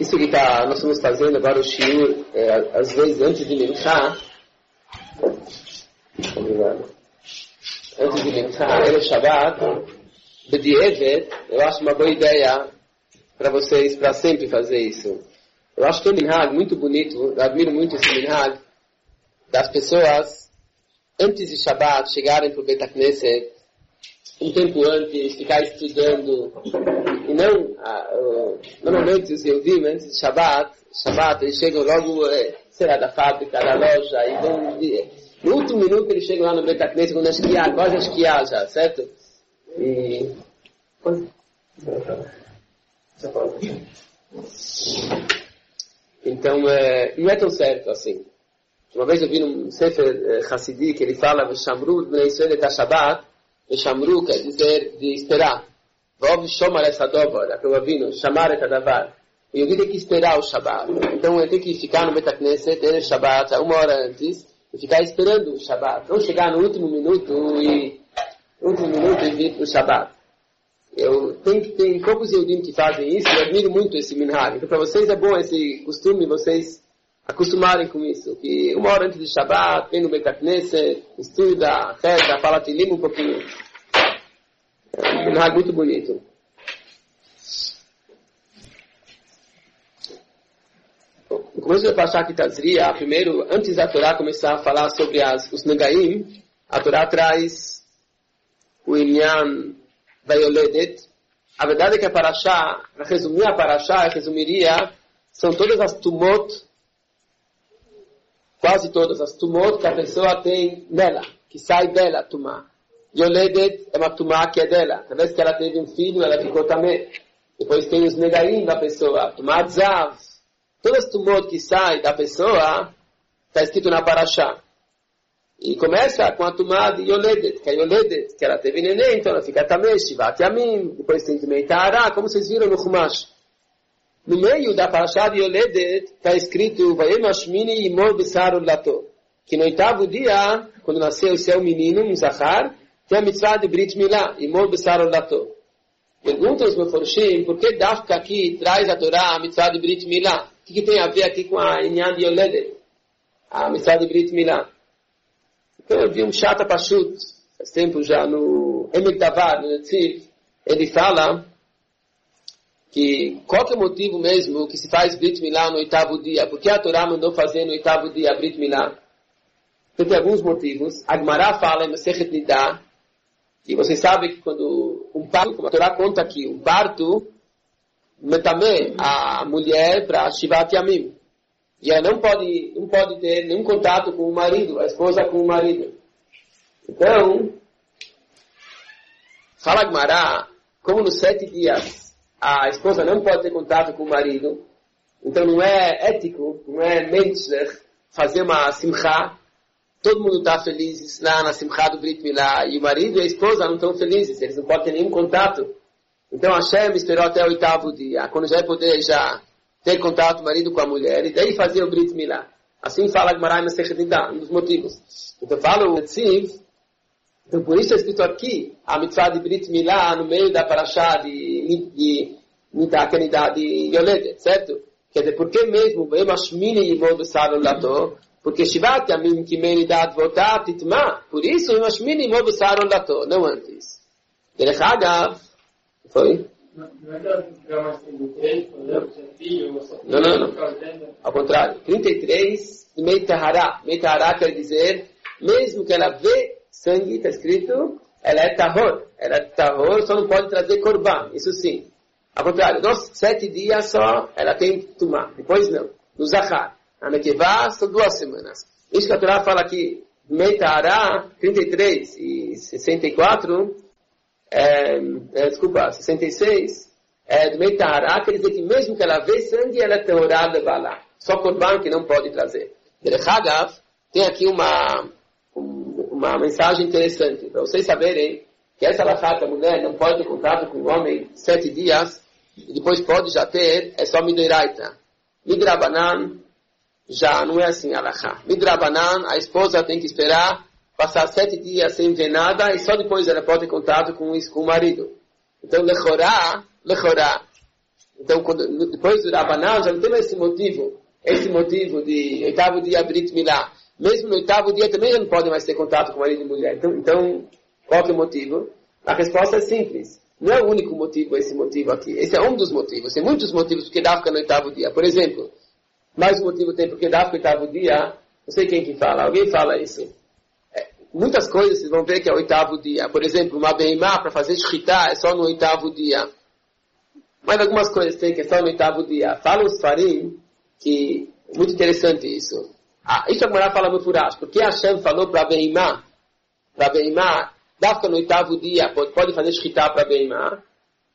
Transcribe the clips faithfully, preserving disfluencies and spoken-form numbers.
Isso que tá, nós estamos fazendo agora o shiur, é, às vezes antes de Minchá. Obrigado. Antes de Minchá, era Shabbat, B'di'evet, eu acho uma boa ideia para vocês, para sempre fazer isso. Eu acho que é um minhag muito bonito, eu admiro muito esse minhag, das pessoas, antes de Shabbat, chegarem para o Beit HaKnesset, um tempo antes, ficar estudando, e não, uh, normalmente os Yehudim, antes de Shabbat, Shabbat, eles chegam logo, eh, será da fábrica, da loja, e vão, no último minuto eles chegam lá no Beit HaKnesset, quando é esquiar, quase a esquiar já, certo? E... Então, é, não é tão certo assim. Uma vez eu vi num Sefer Hassidi que ele fala Veshamru b'nei Israel et Shabbat. Veshamru quer dizer de esperar. Vov shomar essa dobra, que eu ouvi, chamar et adavar. E eu vi tem que esperar o Shabbat. Então ele tem que ficar no Beit HaKnesset, ter o Shabbat, uma hora antes, e ficar esperando o Shabbat. Não chegar no último minuto e no último minuto e vir para o Shabbat. Eu tenho que tem poucos Yehudim que fazem isso, e eu admiro muito esse minhag. Então para vocês é bom esse costume, vocês acostumarem com isso. Que uma hora antes de Shabbat, vem no Beit HaKnesset, estuda, reza, fala Tilim um pouquinho. É um minhag muito bonito. No começo da Parashat Ki Tazria, primeiro, antes da Torá começar a falar sobre as, os Negaim, a Torá traz o Inyan Vayoledet. A verdade é que a Parashá, para resumir a Parashá, eu resumiria, são todas as tumot, quase todas as tumot que a pessoa tem nela, que sai dela a tumá. Yoledet é uma tumá que é dela. Cada vez que ela teve um filho, ela ficou também. Depois tem os negaim da pessoa, tumá zav. Todas as tumot que saem da pessoa, está escrito na Parashá. E começa com a tumá de Yoledet, que é Yoledet, que ela teve neném, então ela fica também, Shivat Yamim, depois tem também Ta'ará, como vocês viram no Chumash. No meio da Parashá de Yoledet, está escrito, Vayem Hashmini Yimol B'Sar Ulato, que no oitavo dia, quando nasceu o seu menino, um Zahar, tem a mitzvah de Brit Milá, Yimol B'Sar Ulato. Perguntam os Meforshim, por que Dafka aqui traz a Torá a mitzvah de Brit Milá? O que, que tem a ver aqui com a Inyan de Yoledet? A mitzvah de Brit Milá. Então eu vi um Shata Pashut, faz tempo já, no Emek Davar, no Netziv, ele fala que qual que é o motivo mesmo que se faz Brit Milá no oitavo dia? Por que a Torá mandou fazer no oitavo dia Brit Milá? Então tem alguns motivos. A Gemara fala em Masechet Nidá, que vocês sabem que quando um parto, como a Torá conta aqui, um parto, metame a mulher para Shivat Yamim. E ela não pode, não pode ter nenhum contato com o marido, a esposa com o marido. Então, fala Gemara, como nos sete dias a esposa não pode ter contato com o marido, então não é ético, não é mentzler fazer uma simcha, todo mundo está feliz lá na simcha do Brit Milá, e o marido e a esposa não estão felizes, eles não podem ter nenhum contato. Então Hashem esperou até o oitavo dia, quando já vai poder já ter contato o marido com a mulher, e daí fazer o Brit Milá. Assim fala Gemara em Masechet Nidá, um dos motivos. Então fala o Netziv, então por isso é escrito aqui, a mitzvah de Brit Milá no meio da Parashá de Nidá, que é Nidá de Yoledet, certo? Quer dizer, por que mesmo, porque Shivat Yamim Kimei Nidat Votat Titma, por isso, não antes. Derech Agav, foi? Não é que ela mais trinta e três, por exemplo, você é filho, você é filho, não, não, não. Ao contrário, trinta e três, Mei Tahará. Mei Tahará quer dizer, mesmo que ela vê sangue, está escrito, ela é Tahor. Ela é Tahor, só não pode trazer Korban, isso sim. Ao contrário, nos sete dias só, ela tem que tomar, depois não. No Zahar, na Nekevá, são duas semanas. Isso que a Torá fala aqui, Mei Tahará, trinta e três e sessenta e quatro, É, é, desculpa, sessenta e seis, é, do Mei Tahará, quer dizer que mesmo que ela vê sangue, ela é teorada lá. Só Korban que não pode trazer. Derech Agav, tem aqui uma, uma mensagem interessante, para vocês saberem que essa alahá, a mulher não pode ter contato com o homem sete dias, e depois pode já ter, é só Midoraita. Midrabanan, já não é assim alahá. Midrabanan, a esposa tem que esperar passar sete dias sem ver nada, e só depois ela pode ter contato com, isso, com o marido. Então, lechorá, lechorá, Então, quando, depois do Rabanan, já não tem mais esse motivo, esse motivo de oitavo dia Brit Milá. Mesmo no oitavo dia também já não pode mais ter contato com marido e mulher. Então, então, qual que é o motivo? A resposta é simples. Não é o único motivo esse motivo aqui. Esse é um dos motivos. Tem muitos motivos porque dá ficar no oitavo dia. Por exemplo, mais um motivo tem porque dá ficar no oitavo dia. Não sei quem que fala. Alguém fala isso. É, muitas coisas vocês vão ver que é o oitavo dia. Por exemplo, uma beimá para fazer shkita é só no oitavo dia. Mas algumas coisas tem que é só no oitavo dia. Fala os farim que é muito interessante isso. Ah, isso a Gemara fala no Furash. Porque Hashem falou para a beimá, para a beimá, dá ficar no oitavo dia, pode, pode fazer shkita para a beimá,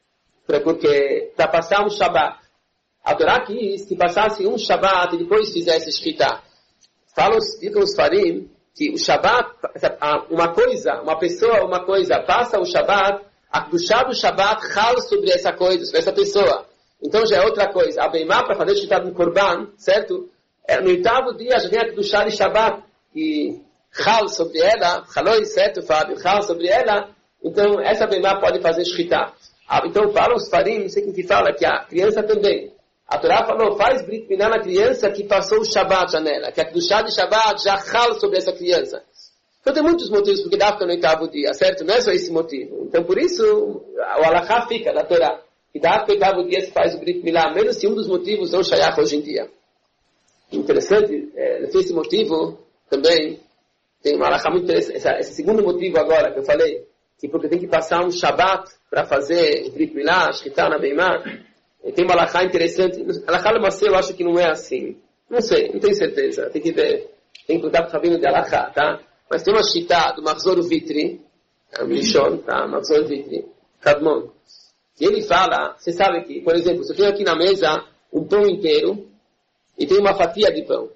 porque para passar um Shabbat. A Torá quis que passasse um Shabbat e depois fizesse shkita. Falam os farim que o Shabbat, uma coisa, uma pessoa, uma coisa, passa o Shabbat, a Kedushá do Shabbat rala sobre essa coisa, sobre essa pessoa. Então já é outra coisa. A beimá para fazer shkita no Korban, certo? É, no oitavo dia já vem a Kedushá de Shabbat, que rala sobre ela, ralou, certo, Fábio? Rala sobre ela, então essa beimá pode fazer shkita. Ah, então falam os farim, não sei quem que fala, que a criança também. A Torá falou, faz Brit Milá na criança que passou o Shabbat já nela, que a Kedushá de Shabbat já rala sobre essa criança. Então tem muitos motivos porque dá ficar no oitavo dia, certo? Não é só esse motivo. Então por isso, o Alachá fica da Torá, que dá ficar no oitavo dia se faz o Brit Milá, mesmo se um dos motivos não shayach hoje em dia. Interessante, é, esse motivo também tem uma alahá muito interessante. Esse, esse segundo motivo agora que eu falei, que porque tem que passar um Shabbat para fazer o Brit Milá, shkita na beimá, tem uma alahá interessante. Alahá Lemacê eu acho que não é assim. Não sei, não tenho certeza. Tem que ver, tem que contar com o rabino de alahá, tá? Mas tem uma shkita do Machzor Vitri, é um Mishon, tá? Machzor Vitri, Kadmon. E ele fala, você sabe que, por exemplo, se eu tenho aqui na mesa um pão inteiro, e tem uma fatia de pão.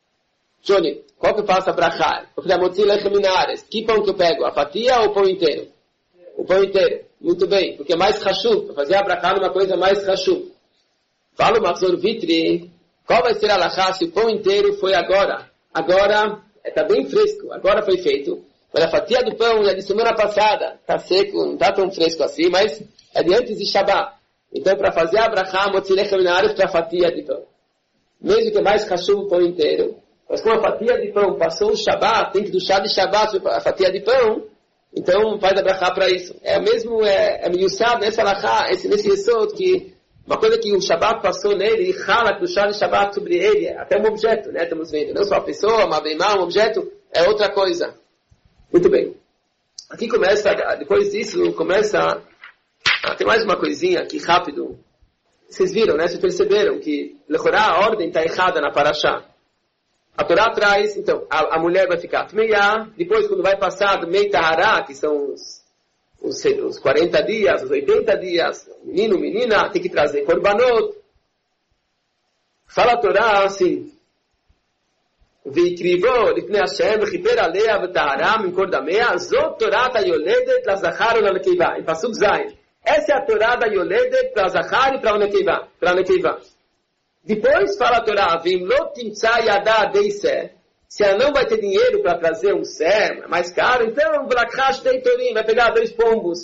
Johnny, qual que passa para cá? Eu falei, Motzi Lechem Minares. Que pão que eu pego? A fatia ou o pão inteiro? O pão inteiro. Muito bem, porque é mais rachub. Para fazer a brachá numa coisa mais rachub. Fala o Machzor Vitri, qual vai ser a alahá se o pão inteiro foi agora? Agora, está bem fresco. Agora foi feito. Mas a fatia do pão é de semana passada. Está seco, não está tão fresco assim, mas é de antes de Shabbat. Então, para fazer a brachá, Motzi Lechem Minares para a fatia de pão. Mesmo que é mais cachorro o pão inteiro, mas como a fatia de pão passou o Shabbat, tem que do chá de Shabbat a fatia de pão, então faz a brachá para isso. É mesmo, é, é miussado nessa alahá, esse, nesse yesod, que uma coisa que o Shabbat passou nele, e rala do chá de Shabbat sobre ele, até um objeto, né, estamos vendo, não só a pessoa, uma beimá, um objeto, é outra coisa. Muito bem. Aqui começa, depois disso, começa, ah, tem mais uma coisinha aqui, rápido. Vocês viram, né? Vocês perceberam que Lechorá, a ordem está errada na Parashá. A Torá traz, então, a, a mulher vai ficar Tmeiá, depois quando vai passar do Mei Tahará, que são os, os, os quarenta dias, os oitenta dias, menino, menina, tem que trazer Korbanot. Fala a Torá assim, V'ikrivo lifnei Hashem, v'chiper alea v'tahará min kor damea, zot Torá tayoledet lazachar u'lanekeiva. Em Pasuk Zayin. Essa é a Torá da Yoledet para Zachar e para a Nekeiva. Depois fala a Torá, Vim lo timtza yadá deisé. Se ela não vai ter dinheiro para trazer um sé mais caro, então Vlakash deitorim, vai pegar dois pombos.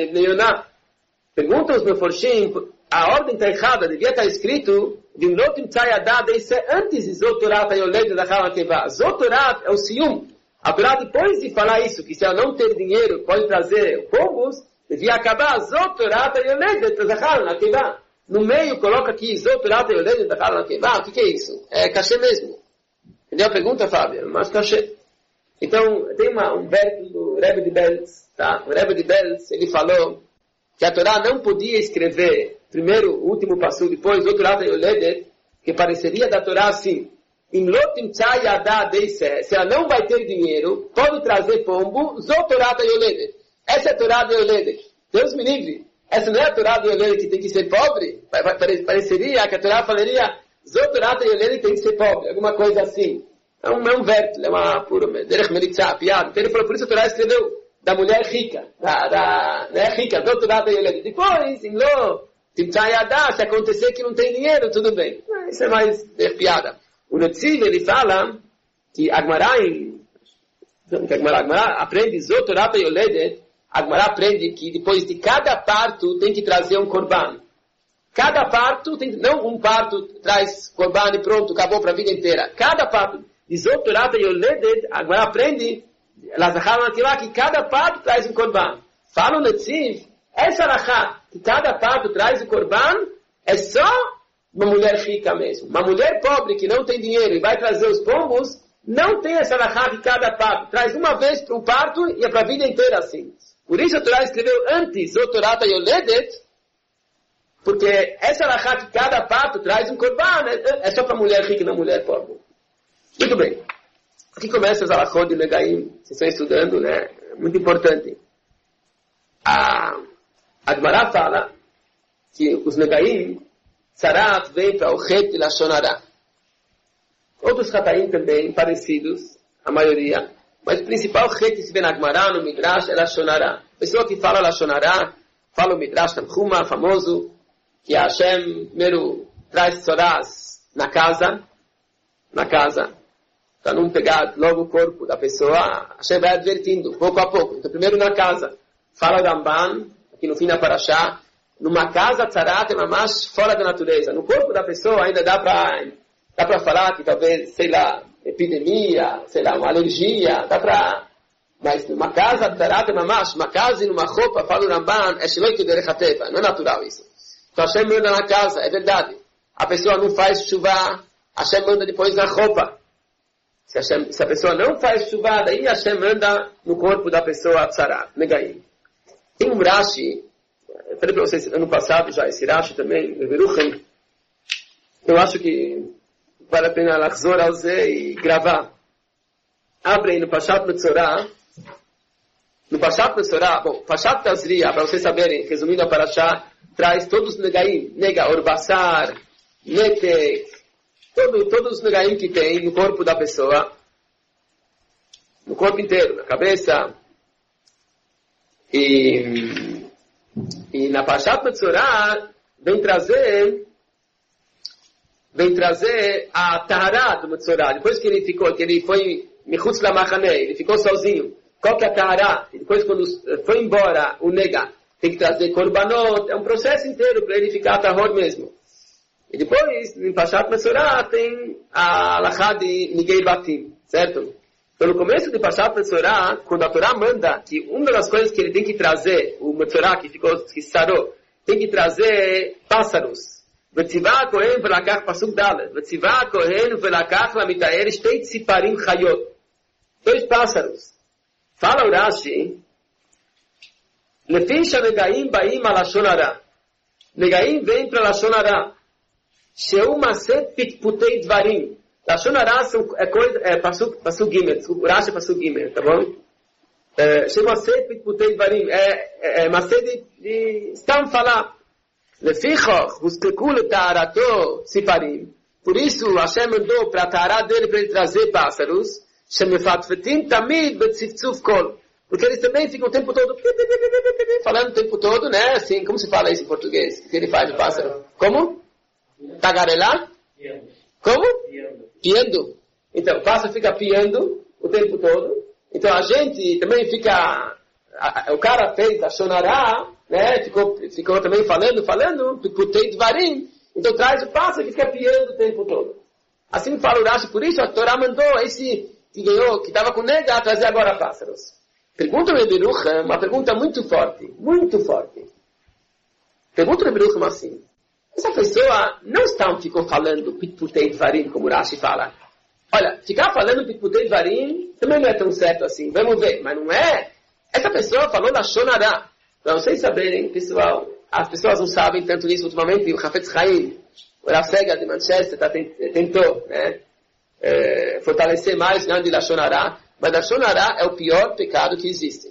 Pergunta os meforshim, a ordem está errada, devia estar escrito, Vim lo timtza yadá deisé, antes de Zot Torá da Yoledet Zachar e Nekeiva. Zot Torá é o sium. A Torá depois de falar isso, que se ela não ter dinheiro, pode trazer pombos, devia acabar Zot Torá da Yoledet Zachar e Nekeiva. No meio coloca aqui Zot Torá da Yoledet Zachar e Nekeiva. O que, que é isso? É cachê mesmo. Entendeu a pergunta, Fábio? Mas cachê. Então, tem uma, um verso do Rebbe de Belz, tá? O Rebbe de Belz, ele falou que a Torá não podia escrever primeiro o último passo, depois Zot Torá da Yoledet, que pareceria da Torá assim, Im lotim tzai yadá deisé, se ela não vai ter dinheiro, pode trazer pombo, Zot Torá da Yoledet. Essa é a Torá de Yoledet. Deus me livre. Essa não é a Torá de Yoledet que tem que ser pobre? Pareceria que a Torá falaria Zot Torá de Yoledet tem que ser pobre. Alguma coisa assim. É um, é um verbo. É uma pura... Derech Melitzah, piada. Então ele falou, por isso a Torá escreveu da mulher rica. Da, da né, rica. Zot Torá de Yoledet. Depois, em Lo, Timtzah Yadá, se acontecer que não tem dinheiro, tudo bem. Isso é mais é, piada. O Netziv, ele fala que Agmará, que Agmará aprende Zot Torá de Yoledet. A Gemara aprende que depois de cada parto tem que trazer um korban. Cada parto, tem, não um parto traz korban e pronto, acabou para a vida inteira. Cada parto, Isotorata Yoledet, agora aprende, que cada parto traz um korban. Fala o Netziv, essa alahá, que cada parto traz um korban, é só uma mulher rica mesmo. Uma mulher pobre que não tem dinheiro e vai trazer os pombos, não tem essa alahá que cada parto traz uma vez para um parto e é para a vida inteira assim. Por isso a Torá escreveu antes, Isotorata Yoledet, porque essa alahá que cada parto traz um korban, é só para mulher rica e não mulher pobre. Muito bem. Aqui começa os alahot de Negaim, vocês estão estudando, né? Muito importante. A Agmará fala que os Negaim, Sarat vem para o Het e Lashon Hara. Outros Hataim também, parecidos, a maioria. Mas o principal Het que se vê na Agmará, no Midrash, é Lashon Hara. A pessoa que fala Lashon Hara, fala o Midrash Tanhuma, famoso, que a Hashem primeiro traz tzoras na casa, na casa, para não pegar logo o corpo da pessoa, a Hashem vai advertindo, pouco a pouco. Então primeiro na casa, fala o Ramban, aqui no fim da Parashá, numa casa tzarat é mamash fora da natureza. No corpo da pessoa ainda dá para dá para falar que talvez, sei lá, epidemia, sei lá, uma alergia, dá para... Mas numa casa tzarat é mamash, uma casa e numa roupa, fala o Ramban, é shiloi kederechateva, não é natural isso. Então Hashem manda na casa, é verdade. A pessoa não faz chuva, Hashem manda depois na roupa. Se, Hashem, se a pessoa não faz chuva, daí Hashem manda no corpo da pessoa tzarat, negaim. Tem um Rashi, eu falei para vocês ano passado já, esse Rashi também, Beruchem. Eu acho que vale a pena Lachzor ao Zé e gravar. Abre aí no Pashat Metzorah. No Pashat Metzorah, bom, Pashat Tazria, para vocês saberem, resumindo a Parashá, traz todos os negaim, nega, orbassar, netek, todo, todos os negaim que tem no corpo da pessoa, no corpo inteiro, na cabeça. E, e na Pashat Metzorah vem trazer, vem trazer a Tahara do Metzorah. Depois que ele ficou, que ele foi Michutz Lamachane, ele ficou sozinho. Qual que é a Tahara? E depois quando foi embora o nega, tem que trazer korbanot, é um processo inteiro para ele ficar tahor mesmo. E depois, em Pashat Metzorah, tem a alahá de Nigei Batim, certo? Então, no começo de Pashat Metzorah, quando a Torá manda que uma das coisas que ele tem que trazer, o Metzorah que ficou, que sarou, tem que trazer pássaros. Vetzivah kohen velakach pasuk dalet. Vetzivah kohen velakach lamitaer shtei tziparim chayot. Dois pássaros. Fala o Rashi, Lefim shenegaim baim a Lashon Hara. Negaim vem para Lashon Hara. Sheu maset pitputei dvarim. Lashon Hara é coisa, é pasuk, pasuk gimel. O Rashi é pasuk gimel, tá bom? Sheu maset pitputei dvarim. É maset de, de stam falar. Lefichoch, huskeku letaharato siparim. Por isso, Hashem mandou para a tahara dele para ele trazer pássaros. Shemefatfetim tamid betzivtzuf kol. Porque eles também ficam o tempo todo falando o tempo todo, né? Assim, como se fala isso em português? O que ele faz, o pássaro? Como? Tagarelar? Como? Piando. Então, o pássaro fica piando o tempo todo. Então, a gente também fica... A, a, o cara fez a Shonará, né? Ficou, ficou também falando, falando, putei dvarim. Então, traz o pássaro e fica piando o tempo todo. Assim fala o Rashi. Por isso, a Torá mandou esse que ganhou, que estava com nega, a trazer agora pássaros. Pergunta o Beruchem, uma pergunta muito forte, muito forte. Pergunta o Beruchem assim, essa pessoa não está, ficou falando pitputei dvarim, como o Rashi fala. Olha, ficar falando pitputei dvarim também não é tão certo assim, vamos ver, mas não é. Essa pessoa falou Lashon Hara. Para vocês saberem, pessoal, as pessoas não sabem tanto isso ultimamente, o Hafetz Chaim, o Rav Segal de Manchester tá, tentou, né, é, fortalecer mais né, de Lashon Hara. Mas Lashon Hara é o pior pecado que existe.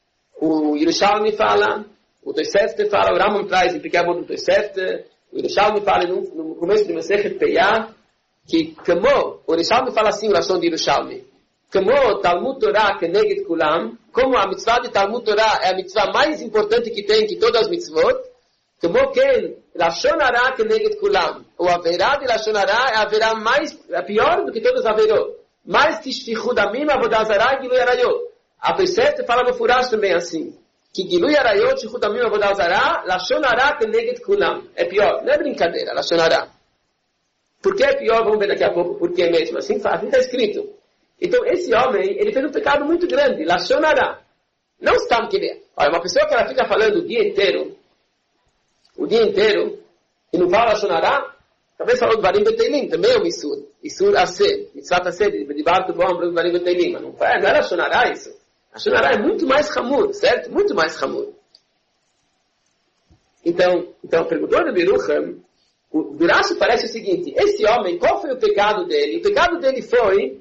O Yerushalmi fala, o Tosefta fala, o Rambam traz em Pekabot do Tosefta, o Yerushalmi fala no, no começo de Masechet Peyah, que como, o Yerushalmi fala assim, o Lashon de Yerushalmi, como Talmud Torah keneged kulam, como a mitzvah de Talmud Torah é a mitzvah mais importante que tem que todas as mitzvot, como que Lashon Hara keneged kulam, o Averá de Lashon Hara é a Averá mais, é pior do que todas as Averot. Mais que Shfichud Amim, Avodah Zarah e Gilui Arayot. A Tosefta fala no Furash também assim. que Gilui Arayot Shechutamim Avodah Zarah, Lashon Hara Keneged Kulam. É pior, não é brincadeira, Lashon Hara. Por que é pior? Vamos ver daqui a pouco por que mesmo. Assim está escrito. Então, esse homem, ele fez um pecado muito grande, Lashon Hara. Não está que ele... Olha, uma pessoa que ela fica falando o dia inteiro, o dia inteiro, e não fala Lashon Hara, talvez falou do Varim Beteilim, também é um Isur. Isur Aseh, Mitzvat Aseh, de Bar do Bom, do Varim Beteilim. Não, não é Lashon Hara isso. Lashon Hara é muito mais Hamur, certo? Muito mais Hamur. Então, então perguntou a Berucham, o Durashi parece o seguinte, esse homem, qual foi o pecado dele? O pecado dele foi,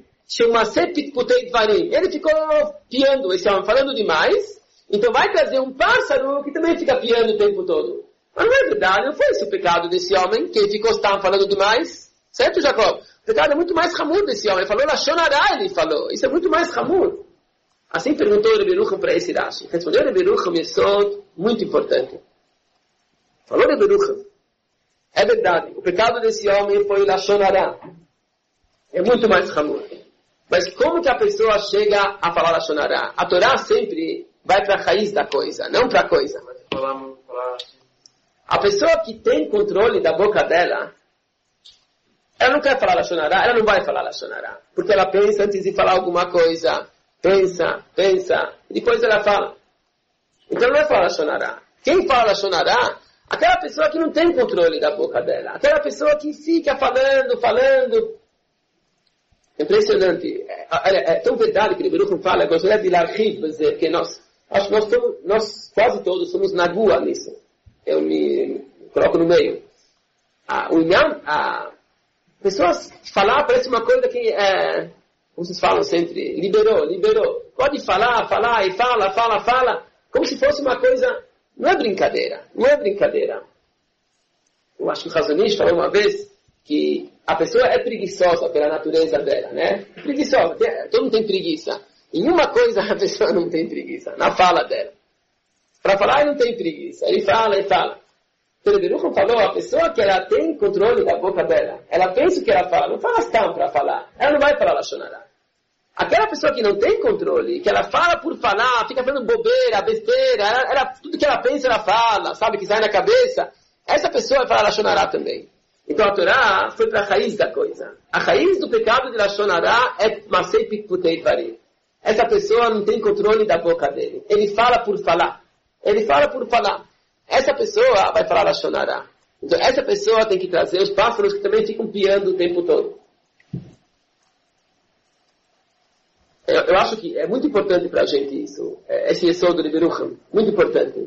ele ficou piando, esse homem, falando demais, então vai trazer um pássaro que também fica piando o tempo todo. Mas não é verdade, não foi esse o pecado desse homem, que ele ficou falando demais, certo, Jacob? O pecado é muito mais Hamur desse homem, ele falou Lashon Hara, ele falou, isso é muito mais Hamur. Assim perguntou o Berucham para esse Rashi. Respondeu o Berucham, isso é muito importante. Falou o Berucham. É verdade, o pecado desse homem foi Lashon Hara. É muito mais Hamur. Mas como que a pessoa chega a falar Lashon Hara? A Torá sempre vai para a raiz da coisa, não para a coisa. A pessoa que tem controle da boca dela, ela não quer falar Lashon Hara, ela não vai falar Lashon Hara. Porque ela pensa antes de falar alguma coisa, pensa, pensa, e depois ela fala. Então não é falar Lashon Hara. Quem fala Lashon Hara, aquela pessoa que não tem controle da boca dela, aquela pessoa que fica falando, falando. Impressionante. É, é, é tão verdade que o Berucham fala, eu gostaria de largir, dizer que nós, acho que nós, somos, nós quase todos somos na gua nisso. Eu me coloco no meio. Ah, o Inham, ah, pessoas falar parece uma coisa que, é, como vocês falam sempre, liberou, liberou. Pode falar, falar e fala, fala, fala, como se fosse uma coisa, não é brincadeira, não é brincadeira. Eu acho que o Razonish falou uma vez que a pessoa é preguiçosa pela natureza dela, né? Preguiçosa, todo mundo tem preguiça. Em uma coisa a pessoa não tem preguiça, na fala dela. Para falar, ele não tem preguiça. Ele fala e fala. Então, o Berucham falou, a pessoa que ela tem controle da boca dela, ela pensa o que ela fala, não fala tão para falar. Ela não vai falar Lashon Hara. Aquela pessoa que não tem controle, que ela fala por falar, fica falando bobeira, besteira, ela, ela, tudo que ela pensa, ela fala, sabe, que sai na cabeça, essa pessoa vai falar Lashon Hara também. Então a Torá foi para a raiz da coisa. A raiz do pecado de Lashon Hara é Masei Pikputei Dvarim. Essa pessoa não tem controle da boca dele. Ele fala por falar. Ele fala por falar. Essa pessoa vai falar Lashon Hara. Então essa pessoa tem que trazer os pássaros que também ficam piando o tempo todo. Eu, eu acho que é muito importante para a gente isso. Esse Yesod de Berucham. Muito importante.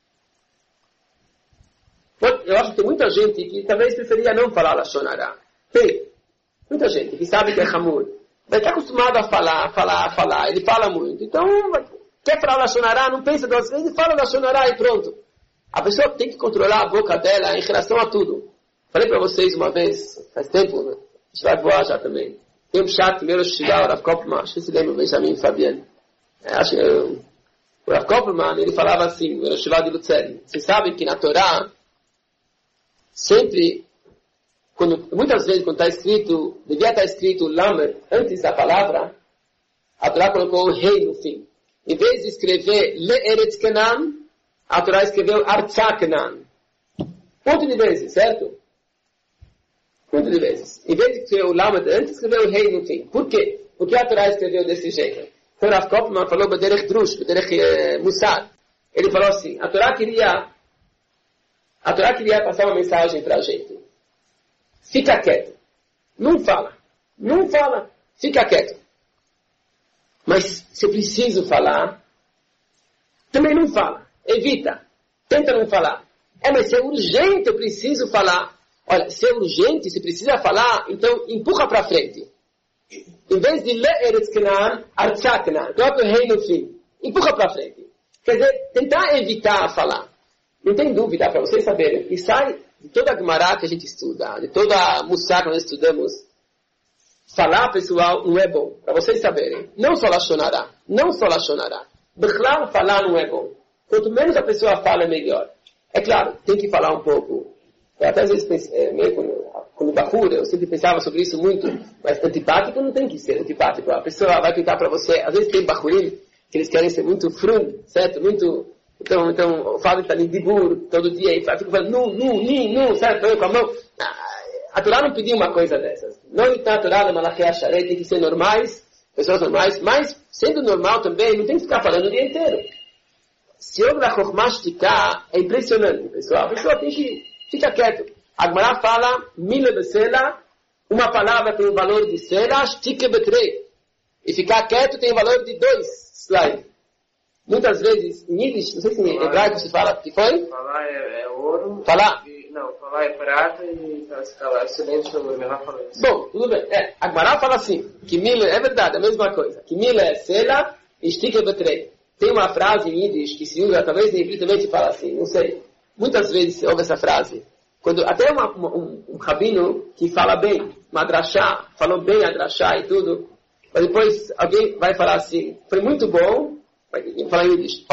Eu acho que tem muita gente que talvez preferia não falar Lashon Hara. Tem. Muita gente que sabe que é Hamur. Vai estar acostumado a falar, falar, falar. Ele fala muito. Então, quer falar Lashon Hara, não pensa duas vezes, fala Lashon Hara e pronto. A pessoa tem que controlar a boca dela em relação a tudo. Falei para vocês uma vez, faz tempo, né? A gente vai voar já também. Tem um chat meu, chegar o Rav Koppelman, acho que se lembra, Benjamin Fabiano. É, acho que eu, o Rav Koppelman, ele falava assim, o Shiva de Luzern. Vocês sabem que na Torá, sempre, quando, muitas vezes quando está escrito, devia estar escrito Lamed antes da palavra, a Torá colocou o rei no fim. Em vez de escrever Le Eretz Kenan, a Torá escreveu Artsá Kenan. Ponto de vezes, certo? Ponto de vezes. Em vez de escrever o Lamed antes, escreveu o rei no fim. Por quê? Porque a Torá escreveu desse jeito. Então Rav Koppelman falou B'derech Drush, B'derech eh, Mussar. Ele falou assim, a Torá queria A Torá queria passar uma mensagem para a gente. Fica quieto. Não fala. Não fala. Fica quieto. Mas se preciso falar, também não fala. Evita. Tenta não falar. É, mas se é urgente, eu preciso falar. Olha, se é urgente, se precisa falar, então empurra para frente. Em vez de Le Eretz Kenan, Artsá Kenan, coloca o rei no fim. Empurra para frente. Quer dizer, tentar evitar falar. Não tem dúvida, para vocês saberem, que sai de toda a Gemara que a gente estuda, de toda a Mussar que nós estudamos, falar, pessoal, não é bom. Para vocês saberem. Não só Lashon Hara. Não só Lashon Hara. Bechlal, falar não é bom. Quanto menos a pessoa fala, é melhor. É claro, tem que falar um pouco. Eu até às vezes, pensei, meio quando, quando Bahur, eu sempre pensava sobre isso muito, mas antipático não tem que ser antipático. A pessoa vai tentar para você, às vezes tem Bahurim, que eles querem ser muito frum, certo? Muito... Então, então o Fábio está em Dibur, todo dia, e fica falando, nu, nu, ni, nu, sabe, com a mão. A Torá não pediu uma coisa dessas. Não está a Torá, Malachi Asharei, tem que ser normais, pessoas normais, mas, sendo normal também, não tem que ficar falando o dia inteiro. Se eu na Chokhmah Shtiká, é impressionante, pessoal. A pessoa tem que ficar quieto. A Gemara fala, mila besela, uma palavra tem o valor de sela, shtika betrei. E ficar quieto tem o valor de dois slides. Muitas vezes, em Yiddish, não sei se em hebraico se fala, que foi? Falar é, é ouro. Falar? E, não, falar é prata e calar silêncio é melhor falar isso. Bom, tudo bem. É, a Gemara fala assim, que mila, é verdade, é a mesma coisa. Que mila é sela e shtika betrei. Tem uma frase em Yiddish que se usa, talvez em hebraico também se fala assim, não sei. Muitas vezes se ouve essa frase. Quando, até uma, uma, um, um rabino que fala bem, madrashá, falou bem a drashá e tudo, mas depois alguém vai falar assim, foi muito bom, vai falar em Yiddish,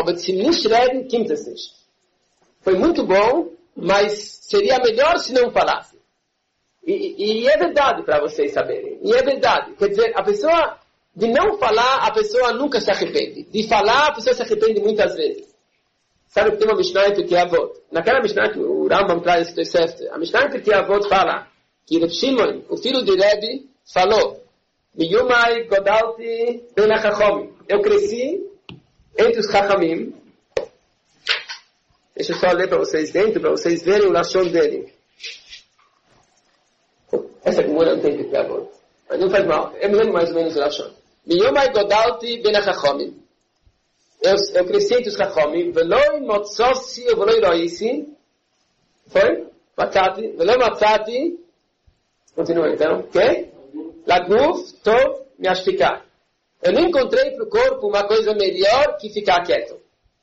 foi muito bom, mas seria melhor se não falasse. E, e, e é verdade para vocês saberem, e é verdade. Quer dizer, a pessoa, de não falar, a pessoa nunca se arrepende. De falar, a pessoa se arrepende muitas vezes. Sabe que tem uma Mishnah em Pirkei Avot. Naquela Mishnah que o Rambam traz esse Tosefta, a Mishnah em Pirkei Avot fala que Reb Shimon, o filho de Rebbe, falou Miyumai Godalti Ben HaChachomim. Eu cresci entre os Chachamim. Deixa eu só ler para vocês dentro, para vocês verem o lashon dele. Essa Gemara não tem Pirkei Avot. Mas não faz mal. Eu me lembro mais ou menos o lashon. Miyumai Godalti Ben HaChachomim. Eu, eu cresci entre os Chachomim, veloi motzossi, veloi roisi, foi? Matzati, veloi matzati, continua então, ok? Laguf, tov, me ashtiká. Eu não encontrei para o corpo uma coisa melhor que ficar quieto.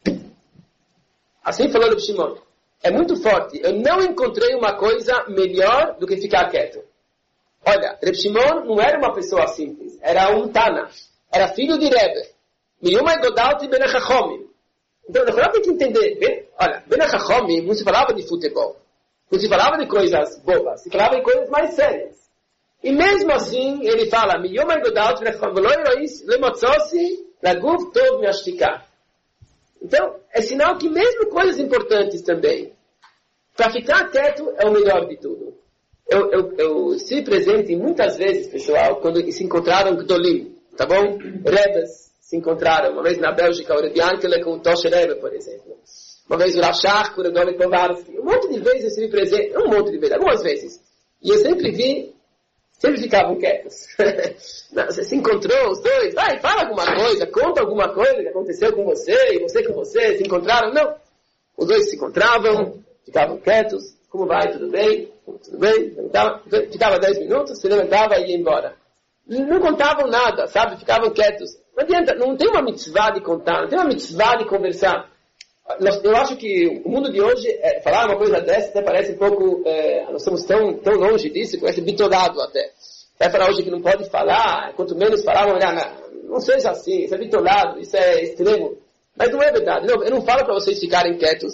Assim falou o Shimon. É muito forte. Eu não encontrei uma coisa melhor do que ficar quieto. Olha, Reb Shimon não era uma pessoa simples, era um Tana, era filho de Rebbe. Miyumai Godalti Ben HaChachomim. Então, na verdade, tem que entender. Bem, olha, Ben HaChachomim não se falava de futebol. Não se falava de coisas bobas. Se falava de coisas mais sérias. E mesmo assim, ele fala, Miyumai Godalti Ben HaChachomim. V'lo irois lemotzossi laguf tov me'ashtika. Então, é sinal que mesmo coisas importantes também. Para ficar quieto é o melhor de tudo. Eu, eu, eu estive presente muitas vezes, pessoal, quando se encontraram Gdolim. Tá bom? Rebes se encontraram, uma vez na Bélgica, o Rebbe Yankele com o Toshe Rebbe, por exemplo. Uma vez o Rashach com o Rebbe Kovarsky. Um monte de vezes eu estive presente, um monte de vezes, algumas vezes. E eu sempre vi, sempre ficavam quietos. Não, você se encontrou, os dois, vai, fala alguma coisa, conta alguma coisa que aconteceu com você, e você com você, se encontraram. Não. Os dois se encontravam, ficavam quietos, como vai, tudo bem? Tudo bem? Ficava, ficava dez minutos, se levantava e ia embora. Não contavam nada, sabe? Ficavam quietos. Não adianta, não tem uma mitzvah de contar, não tem uma mitzvah de conversar. Eu acho que o mundo de hoje, é, falar uma coisa dessa até parece um pouco, é, nós estamos tão, tão longe disso, parece bitolado até. Vai falar hoje que não pode falar, quanto menos falar, olhar, não, não seja assim, isso é bitolado, isso é extremo. Mas não é verdade, não, eu não falo para vocês ficarem quietos,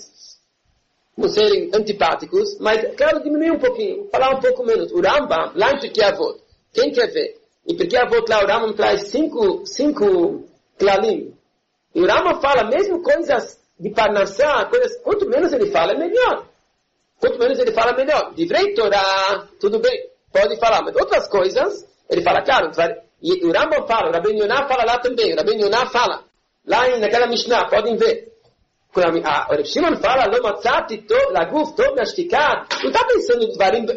não serem antipáticos, mas quero diminuir um pouquinho, falar um pouco menos. O Rambam, lá em Pirkei Avot, quem quer ver? E porque a volta lá, o Rambam traz cinco, cinco klalim. E o Rambam fala, mesmo coisas de Parnassá, coisas, quanto menos ele fala, é melhor. Quanto menos ele fala, melhor. Divrei Torá, tudo bem, pode falar. Mas outras coisas, ele fala, claro, e o Rambam fala, o Rabbeinu Yonah fala lá também, o Rabbeinu Yonah fala, lá naquela Mishnah, podem ver. Quando a, o Reb Shimon fala, Lo matzati tov, laguf tov me'ashtika, não está pensando em dvarim.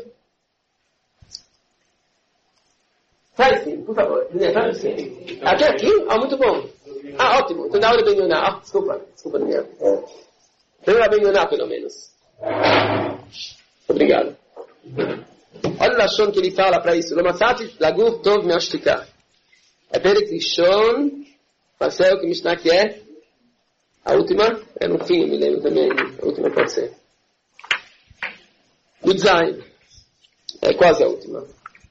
Faz sim, por favor. Aqui, aqui? Ah, muito bom. Ah, ótimo. Então dá o Rabbeinu Yonah. Ah, desculpa. Desculpa, minha. Tem o Rabbeinu Yonah, pelo menos. Obrigado. Olha o lashon que ele fala para isso. Lo matzati laguf tov me'ashtika. É Perek Rishon. Marcelo, que Mishnah que é? A última? É no fim, eu me lembro também. A última pode ser. Yudzain. É quase a última.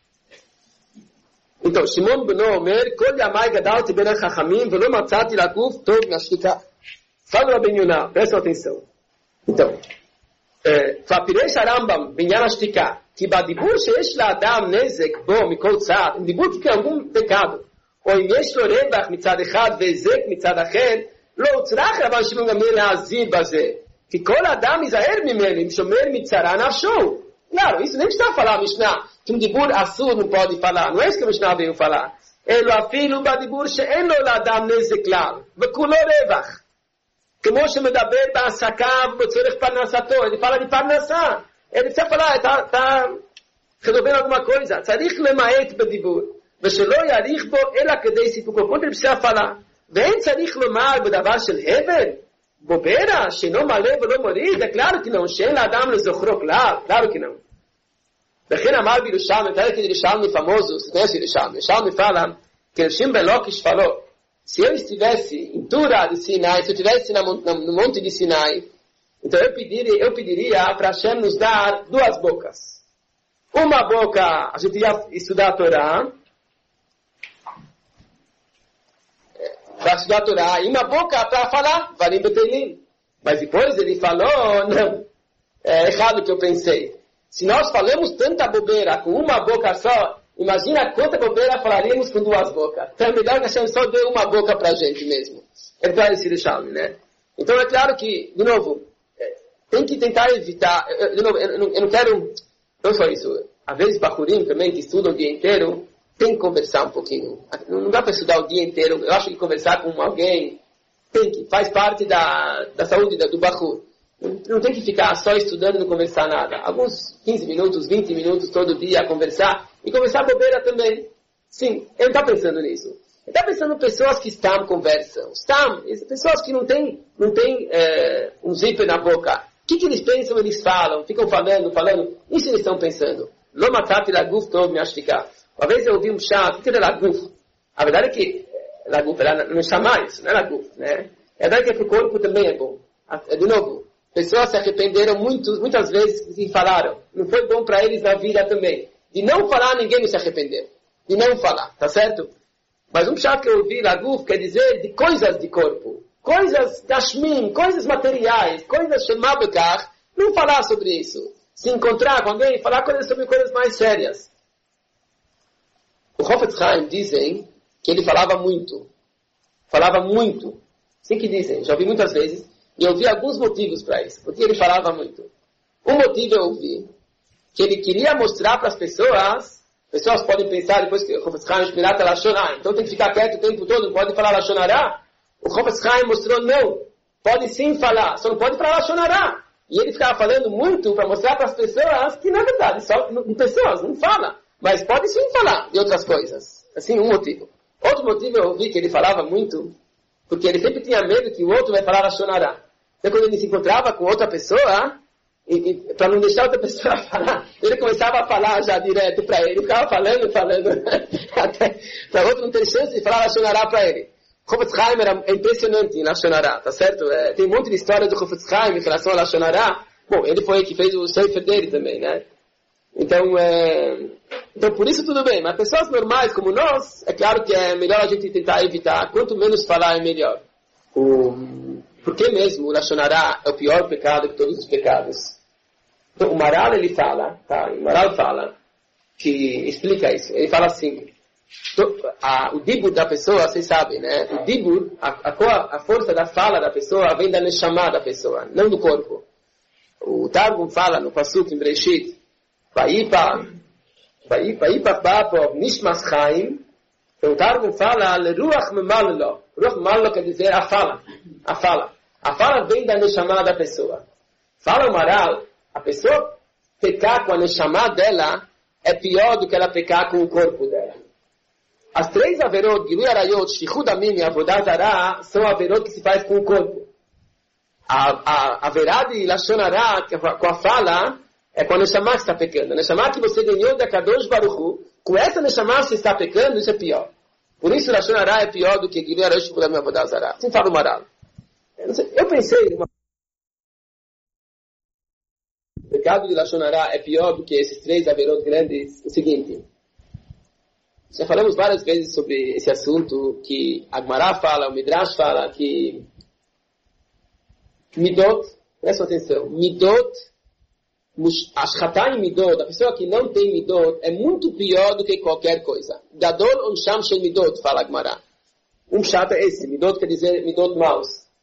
Então, Shimon Beno Omer, Kol Yamai Gadalti Ben HaChachamim, Velo Matzati Laguf Tov Me'ashtika. Fala o Rabbeinu Yonah, prestem atenção. Então, Fapiresh Rambam Binyan Ashtika, que Badibur Sheesh La'adam Nezek Bo Mikol Tzad, em Dibur que tem algum pecado, ou em Yesh Lo Rebach Mitzad Echad Vezek Mitzad Acher, לא צריך רבן שמעון גמליאל להזהיר בזה, כי כל אדם ייזהר ממנו, שומר מצרה נפשו. Claro, isso nem precisa falar a Mishnah, que um dibur assur não pode falar, não é isso que a Mishnah veio falar. Elo afilo badibur she'en lo l'adam nezek klal, vekulo revach. כמו שמדבר בעסקיו בצורך פרנסתו, ele fala de parnassá, ele precisa falar, está tá, resolvendo alguma coisa, צריך למעט בדיבור, ושלא יאריך בו אלא כדי סיפוקו, quando ele precisa falar, ואין צריך לומר בדבר של הבל, בוברה, שאינו מלא ולא מוריד, é claro que não, שאין לאדם לזוכרו כלל, claro que não. לכן אמר בירושלמי, אתה יודע que Yerushalmi famoso, você conhece Yerushalmi, Yerushalmi fala, que Rishim Ben Lakish falou, se eu estivesse em Tura de Sinai, se eu estivesse na, na, no monte de Sinai, então eu pediria, eu pediria para Hashem nos dar duas bocas. Uma boca, a gente ia estudar a Torá, para estudar a Torá, e uma boca para falar, Varim Beteilim. Mas depois ele falou, não, é errado o que eu pensei. Se nós falamos tanta bobeira com uma boca só, imagina quanta bobeira falaríamos com duas bocas. Então é melhor que a Hashem só dê uma boca para a gente mesmo. É para esse Yerushalmi, né? Então é claro que, de novo, tem que tentar evitar, eu, de novo, eu, não, eu não quero, não só isso, às vezes Bachurim também, que estudam o dia inteiro, tem que conversar um pouquinho. Não dá para estudar o dia inteiro, eu acho que conversar com alguém, tem que, faz parte da, da saúde da, do Bachur. Não tem que ficar só estudando e não conversar nada. Alguns quinze minutos, vinte minutos todo dia a conversar. E conversar bobeira também. Sim, ele não está pensando nisso. Ele está pensando em pessoas que estão conversam. Estão, pessoas que não têm não tem, é, um zíper na boca. O que, que eles pensam, eles falam. Ficam falando, falando. Isso eles estão pensando. Lo matati laguf tov meashtika. Uma vez eu ouvi um chá. O que é laguf? A verdade é que laguf era não chama isso, não é laguf, né? A verdade é que para o corpo também é bom. De novo. Pessoas se arrependeram muito, muitas vezes e falaram. Não foi bom para eles na vida também. De não falar, ninguém não se arrependeu. De não falar, tá certo? Mas um chá que eu ouvi, laguf, quer dizer de coisas de corpo. Coisas dashmin, coisas materiais, coisas shemabekar. Não falar sobre isso. Se encontrar com alguém, falar coisas sobre coisas mais sérias. O Chofetz Chaim dizem que ele falava muito. Falava muito. Assim que dizem, já ouvi muitas vezes. E eu vi alguns motivos para isso, porque ele falava muito. Um motivo eu ouvi, que ele queria mostrar para as pessoas, pessoas podem pensar depois que o Chofetz Chaim Shmirat Lashon Hara, então tem que ficar quieto o tempo todo, não pode falar Lashon Hara. O Chofetz Chaim mostrou, não, pode sim falar, só não pode falar Lashon Hara. E ele ficava falando muito para mostrar para as pessoas que, na verdade, só de pessoas, não fala, mas pode sim falar de outras coisas. Assim, um motivo. Outro motivo eu ouvi que ele falava muito, porque ele sempre tinha medo que o outro vai falar Lashon Hara. Então, quando ele se encontrava com outra pessoa, para não deixar outra pessoa falar, ele começava a falar já direto para ele, ficava falando, falando, até para o outro não ter chance de falar Lashon Hara para ele. Chofetz Chaim era impressionante em Lashon Hara, tá certo? É, tem um monte de história do Chofetz Chaim em relação a Lashon Hara. Bom, ele foi que fez o Sefer dele também, né? Então, é, então, por isso tudo bem. Mas pessoas normais como nós, é claro que é melhor a gente tentar evitar. Quanto menos falar é melhor. O... Por que mesmo o Lashon Hara é o pior pecado de todos os pecados? Então, o Maral, ele fala, tá? O Maral fala, que explica isso. Ele fala assim, a, o dibur da pessoa, vocês sabem, né? O dibur, a, a, a força da fala da pessoa vem da neshama da pessoa, não do corpo. O Targum fala no Pasuk, em Breshit, Vaipa, Vaipa Bapov Nishmas Chaim, então o Targum fala, Leruach Memallo. Ruach Memallo quer dizer a fala, a fala. A fala vem da neshama da pessoa. Fala o Maral, a pessoa pecar com a neshama dela é pior do que ela pecar com o corpo dela. As três averot, Gilui Arayot, Shichud Amim e Avodah Zarah, são averot que se faz com o corpo. A, a, a verá de Lashon Hara, com a fala, é com a neshama que está pecando. A neshama que você ganhou da Kadosh Baruch Hu, com essa neshama que você está pecando, isso é pior. Por isso Lashon Hara é pior do que Gilui Arayot, Shichud Amim e Avodah Zarah. Assim fala o Maral. Eu, sei, eu pensei, uma... o pecado de Lashon Hara é pior do que esses três averot grandes. O seguinte, já falamos várias vezes sobre esse assunto, que a Gemara fala, o Midrash fala, que Midot, presta atenção, Midot, Ashchatai Midot, a pessoa que não tem Midot, é muito pior do que qualquer coisa. Gadol Onsham Shel Midot, fala a Gemara. Um chato é esse, Midot quer dizer Midot maus.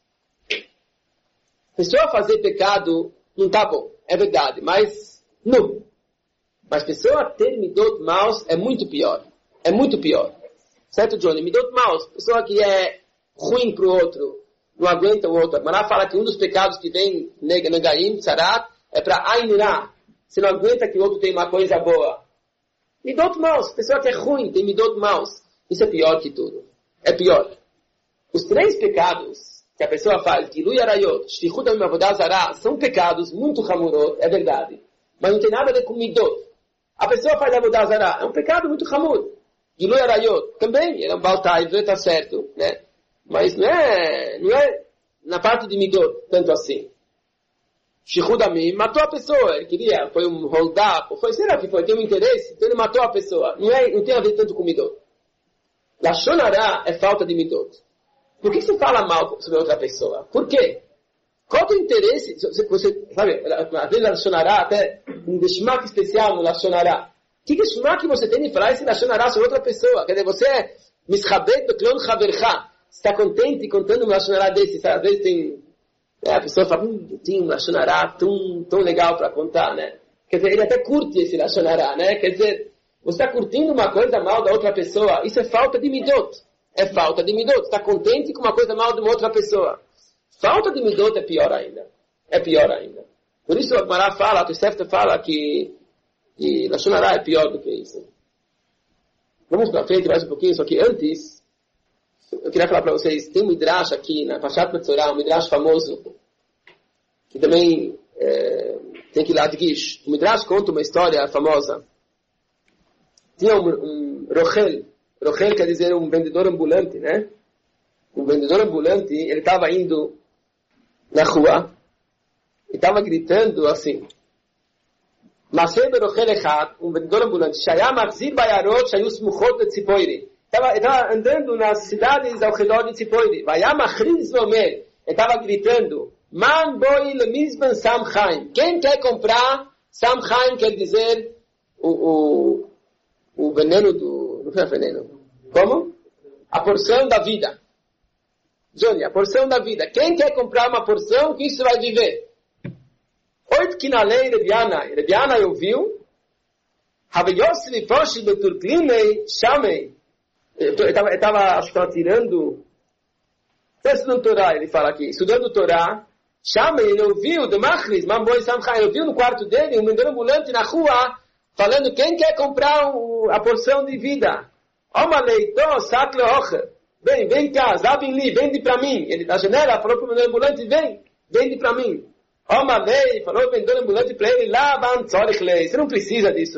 Pessoa fazer pecado não tá bom, é verdade, mas não. Mas pessoa ter midot maus é muito pior. É muito pior. Certo, Johnny? Midot maus, pessoa que é ruim pro outro, não aguenta o outro. A Gemara fala que um dos pecados que vem negaim, tzarat, é para ainirá. Você não aguenta que o outro tem uma coisa boa. Midot maus, pessoa que é ruim, tem midot maus. Isso é pior que tudo. É pior. Os três pecados que a pessoa faz, Gilui Arayot, Shlichut Avodah Zarah, são pecados muito hamurot, é verdade. Mas não tem nada a ver com midot. A pessoa faz Avodah Zarah, é um pecado muito hamur. Gilui Arayot, também, ele é um baltai, está certo, né? Mas não é, não é na parte de midot, tanto assim. Shlichut Amim matou a pessoa, ele queria, foi um hold-up, foi, sei lá o que foi, tem um interesse, então ele matou a pessoa. Não, é, não tem a ver tanto com midot. Lashon Hara é falta de midot. Por que você fala mal sobre outra pessoa? Por quê? Qual é o interesse? Você, você sabe, às vezes Lashon Hara, até um geschmack especial no Lashon Hara. Que geschmack você tem de falar esse Lashon Hara sobre outra pessoa? Quer dizer, você é mischabed beklon chavercha. Você está contente contando um Lashon Hara desse? Sabe? Às vezes tem... É, a pessoa fala, hum, eu tenho um Lashon Hara tão, tão legal para contar, né? Quer dizer, ele até curte esse Lashon Hara, né? Quer dizer, você está curtindo uma coisa mal da outra pessoa. Isso é falta de midot. É falta de midot. Está contente com uma coisa mal de uma outra pessoa. Falta de midot é pior ainda. É pior ainda. Por isso o Agmará fala, a Tosefta fala que, que Lashon Hara é pior do que isso. Vamos para frente mais um pouquinho, só que antes, eu queria falar para vocês, tem um Midrash aqui na Pashat Metzorah, um Midrash famoso, que também é, tem que ir lá de Gish. O Midrash conta uma história famosa. Tinha um, um Rochel. Rochel quer dizer um vendedor ambulante, né? Um vendedor ambulante, ele estava indo na rua e estava gritando assim: Maseh Rochel Echad, um vendedor ambulante, Shaya Machzir Bayarot Shayu Smuchot de Tzipoiri. Ele estava andando nas cidades ao redor de Tzipoiri. Vayam Achriz Lomer. Ele estava gritando: Man boi lemizban Samchaim. Quem quer comprar Samchaim quer dizer o, o, o veneno do... Não é veneno. Como? A porção da vida. Johnny, a porção da vida. Quem quer comprar uma porção que isso vai viver? Oito kinalei Rebianai. Rebianai ouviu. Havayosli Foshi Beturklinei Shamei. Eu estava, acho que estava tirando... Está estudando Torá, ele fala aqui. Estudando Torá. Shamei, ele ouviu de Machris, Mamboi Samchai. Ele ouviu no quarto dele um vendedor ambulante na rua falando: quem quer comprar o, a porção de vida? Omaleitó, sacle ocher. Vem, vem cá, Zabinli, vende para mim. Ele da janela falou para o vendedor ambulante: vem, vende para mim. Omalei, falou o vendedor ambulante para ele: lá, van tzorichlei. Você não precisa disso.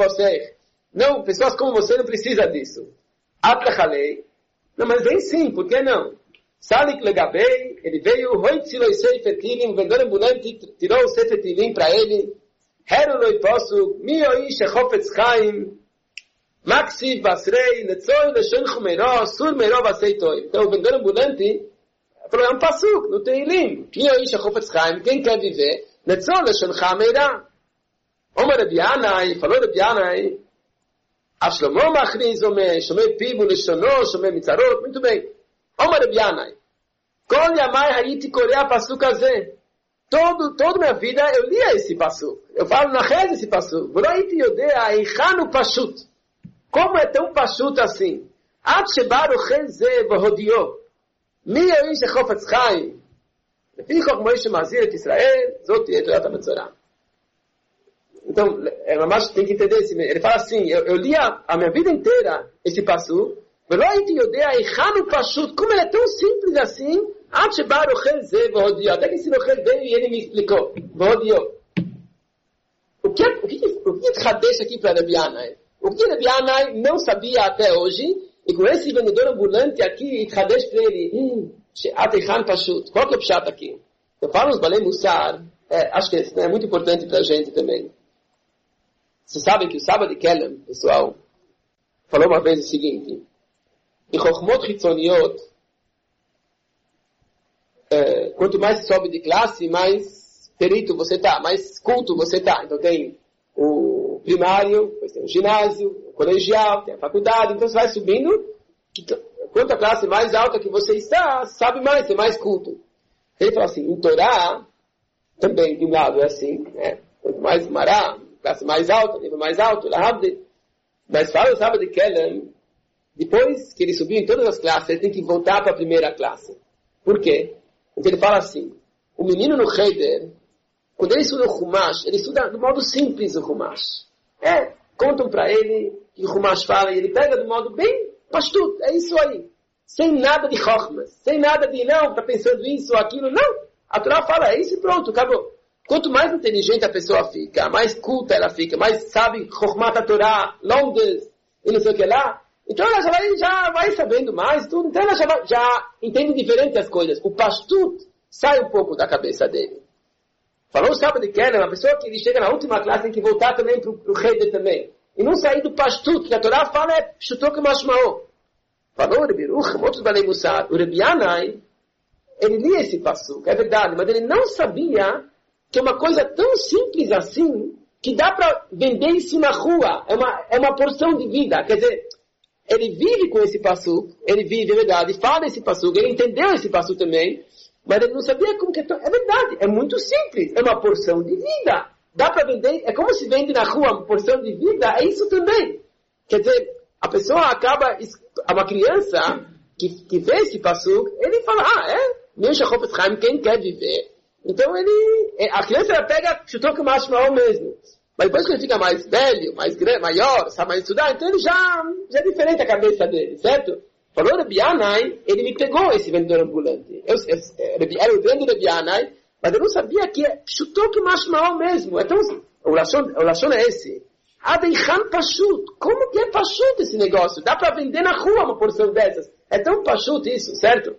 Não, pessoas como você não precisam disso. Atlachalei. Não, mas vem sim, por que não? Salik legabei, ele veio, roitziloi sefer tilim, o vendedor ambulante tirou o sefer tilim para ele. Heroloi posso, mioi shechofetz chaim, maksiv basrei, letzoi leshon chumeró, sur meró vaseitoi. Então o vendedor ambulante falou: é um passuk, no teilim. Mioi shechofetz chaim, quem quer viver? Letzoi leshon chumerá. Omer Rebianai, falou Rebianai, Ashlomo machriz omer, shomei pibu leshono, shomei mitzarot. Muito bem. Omer Rebianai, kol yamai hayiti korea passuk azeh. Todo, toda minha vida eu lia esse passo. Eu falo na reza esse passo. Como é tão pashut assim? Ad shebar ochel ze v'hodio. Mi yoin shechofetz chaim. Lefi chok Moshe mazir et Israel, zot tihye Torat HaMetzorah. Então, é mais tem que entender esse. Ele fala assim: eu, eu lia a minha vida inteira esse passo. Como ele é tão simples assim? Até que esse Rochel veio e ele me explicou. O que o que o que deixa aqui para Rebianai? O que Rebianai não sabia até hoje? E com esse vendedor ambulante aqui, Hadesh para ele, hum, qual que é o pshat aqui? Eu falo nos Balei Mussar, é, acho que é muito importante para a gente também. Vocês sabem que o Saba de Kelem, pessoal, falou uma vez o seguinte: em Chochmot Hitzoniot, é, quanto mais você sobe de classe, mais perito você está, mais culto você está. Então tem o primário, depois tem o ginásio, o colegial, tem a faculdade. Então você vai subindo, quanto a classe mais alta que você está, sabe mais, tem mais culto. Ele fala assim, em Torá, também de um lado é assim, né? Quanto mais Mará, classe mais alta, nível mais alto, mas fala o Sábado de Kelem, depois que ele subiu em todas as classes, ele tem que voltar para a primeira classe. Por quê? Porque ele fala assim, o menino no Heider, quando ele estuda o Humash, ele estuda do modo simples o Humash. É, contam para ele que o Humash fala e ele pega do modo bem pastut, é isso aí. Sem nada de chokhmas, sem nada de não, está pensando isso ou aquilo, não. A Torá fala, é isso e pronto, acabou. Quanto mais inteligente a pessoa fica, mais culta ela fica, mais sabe chokhmat a Torá, longas e não sei o que lá, então ela já vai, já vai sabendo mais tudo, então ela já, vai, já entende diferente as coisas. O pastut sai um pouco da cabeça dele. Falou o Sábado de Kelem, uma pessoa que ele chega na última classe tem que voltar também para o Heider também. E não sair do pastut, que a Torá fala é pshutok mashmao. Falou o Rebbe Yerucham, outros Balei Mussar, o Rebbe Yanai, ele lia esse passuco, é verdade, mas ele não sabia que é uma coisa tão simples assim, que dá para vender isso na rua, é uma, é uma porção de vida, quer dizer, ele vive com esse passuco, ele vive, é verdade, fala esse passuco, ele entendeu esse passuco também, mas ele não sabia como que é tão, é verdade, é muito simples, é uma porção de vida, dá para vender, é como se vende na rua uma porção de vida, é isso também, quer dizer, a pessoa acaba, uma criança que, que vê esse passuco, ele fala, ah, é, meu Shachofetz Chaim, quem quer viver? Então ele, a criança ela pega, chutou que o máximo mesmo. Mas depois que ele fica mais velho, mais grande, maior, sabe mais estudar, então ele já, já é diferente a cabeça dele, certo? Falou o Rebbe Yanai, ele me pegou esse vendedor ambulante. Eu, eu, eu, era o grande Rebbe Yanai, mas eu não sabia que chutou que o máximo mesmo. Então, o Lashon é esse. Adeichan Pashut. Como que é Pashut esse negócio? Dá para vender na rua uma porção dessas. É tão Pashut isso, certo?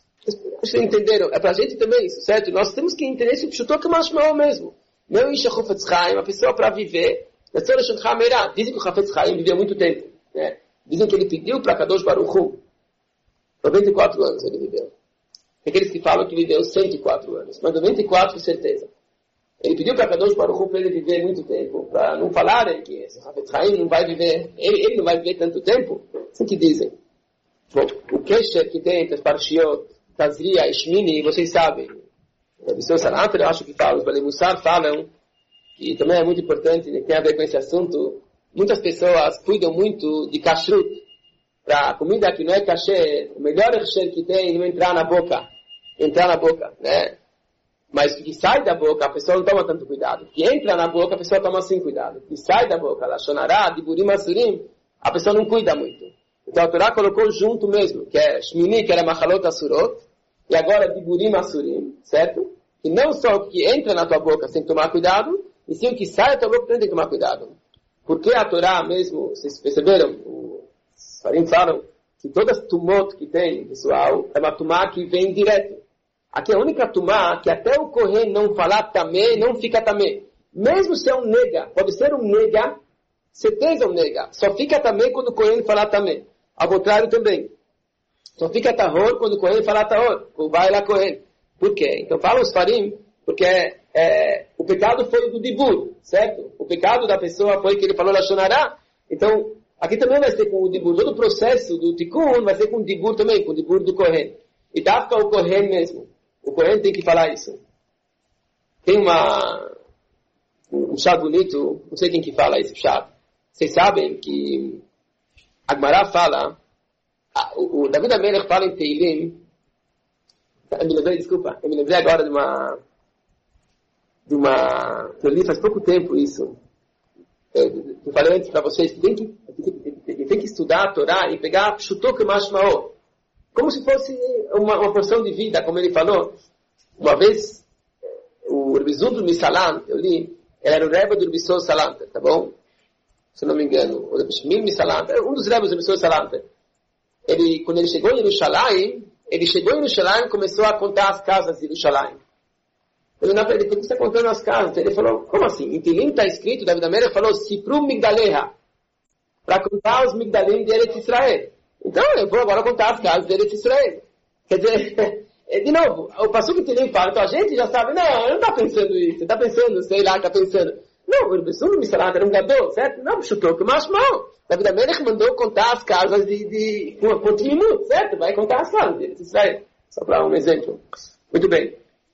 Vocês entenderam? É pra gente também isso, certo? Nós temos que entender esse Pashut que é o mesmo. Não Isha Chofetz Chaim, uma pessoa para viver. Dizem que o Chofetz Chaim viveu muito tempo. Né? Dizem que ele pediu para Kadosh Baruch Hu. noventa e quatro anos ele viveu. Tem aqueles que falam que viveu cento e quatro anos. Mas noventa e quatro, com certeza. Ele pediu para Kadosh Baruch Hu para ele viver muito tempo. Para não falarem que esse Chofetz Chaim não vai viver. Ele, ele não vai viver tanto tempo. Assim que dizem. Bom, o Kesher que tem entre as Parshiot, Tazria e Shmini, vocês sabem. A Bissau Salanter, eu acho que fala, os Balei Mussar falam, que também é muito importante, né, tem a ver com esse assunto. Muitas pessoas cuidam muito de kashrut, para a comida que não é kasher, o melhor kasher que tem não entrar na boca, entrar na boca, né? Mas o que sai da boca, a pessoa não toma tanto cuidado. O que entra na boca, a pessoa toma assim cuidado. O que sai da boca, Lashonará, Diburim Asurim, a pessoa não cuida muito. Então a Torá colocou junto mesmo, que é Shmini, que era Machalot Asurot, e agora Diburim Asurim, certo? E não só o que entra na tua boca você tem que tomar cuidado, e sim o que sai da tua boca tem que tomar cuidado. Porque a Torá mesmo, vocês perceberam, os farim falam que todas as tumot que tem, pessoal, é uma tumá que vem direto. Aqui é a única tumá que até o Kohen não falar tamé, não fica tamé. Mesmo se é um nega, pode ser um nega, certeza um nega, só fica tamé quando o Kohen falar tamé. Ao contrário também. Só fica tahor quando o Kohen falar tahor. Vai lá Kohen. Por quê? Então falam os farim, porque é, o pecado foi do dibur, certo? O pecado da pessoa foi que ele falou Lashonará. Então, aqui também vai ser com o dibur. Todo o processo do tikkun vai ser com o dibur também, com o dibur do Kohen. E dá para o Kohen mesmo. O Kohen tem que falar isso. Tem uma, um chá bonito, não sei quem que fala esse chá. Vocês sabem que a Gemara fala, a, o, o David Amelech fala em Teilim, eu me lembrei, desculpa, eu me lembrei agora de uma, de uma, eu li faz pouco tempo isso. Eu, eu falei antes para vocês que tem que, tem, tem que estudar a Torá e pegar Pshutok Mashmao, como se fosse uma, uma porção de vida, como ele falou. Uma vez, o Rebbe Zubr Misalant, eu li, ele era o Rebbe do Rebbe Sol Salanter, tá bom? Se não me engano, o Rebbe Shmir Misalanter, um dos Rebbes do Rebbe Sol Salanter. Ele, quando ele chegou em Yerushalayim, ele chegou em Yerushalayim e começou a contar as casas de Yerushalayim. Ele não perguntou, por que você está contando as casas? Ele falou, como assim? Em Tilim está escrito, David Amelech falou, Sipru Migdaleha, para contar os Migdalim de Eretz Israel. Então, eu vou agora contar as casas de Eretz Israel. Quer dizer, de novo, o Passuco Tilim fala, então a gente já sabe, não, não está pensando isso, está pensando, sei lá, está pensando. Não, o Rebbe Misalat era um gadol, certo? Não, chutou que o macho mal. David Amelech mandou contar as casas de, de com, com minutos, certo? Vai contar as casas de Eretz Israel. Só para um exemplo. Muito bem.